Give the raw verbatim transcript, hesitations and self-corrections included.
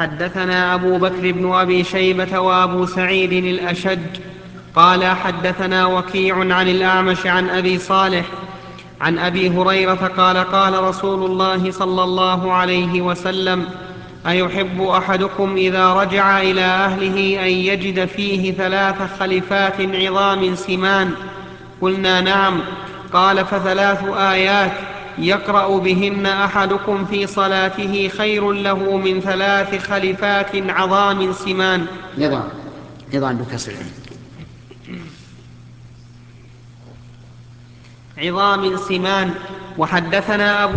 حدثنا أبو بكر بن أبي شيبة وأبو سعيد الأشج قال حدثنا وكيع عن الأعمش عن أبي صالح عن أبي هريرة قال قال رسول الله صلى الله عليه وسلم: أيحب أحدكم إذا رجع إلى أهله أن يجد فيه ثلاث خلفات عظام سمان؟ قلنا: نعم. قال: فثلاث آيات يقرأ بهن أحدكم في صلاته خير له من ثلاث خلفات عظام سمان. عظام عظام بكسر عظام سمان. وحدثنا أبو